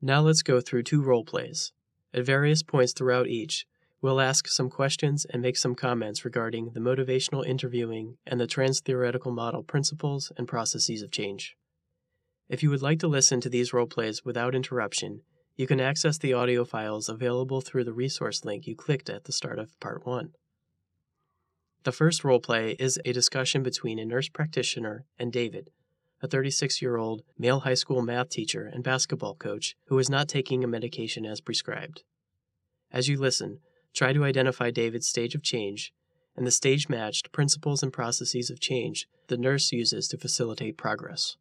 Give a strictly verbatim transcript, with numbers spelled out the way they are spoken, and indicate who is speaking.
Speaker 1: Now let's go through two role plays. At various points throughout each, we'll ask some questions and make some comments regarding the motivational interviewing and the trans-theoretical model principles and processes of change. If you would like to listen to these role plays without interruption, you can access the audio files available through the resource link you clicked at the start of Part one. The first role play is a discussion between a nurse practitioner and David, a thirty-six-year-old male high school math teacher and basketball coach who is not taking a medication as prescribed. As you listen, try to identify David's stage of change and the stage-matched principles and processes of change the nurse uses to facilitate progress.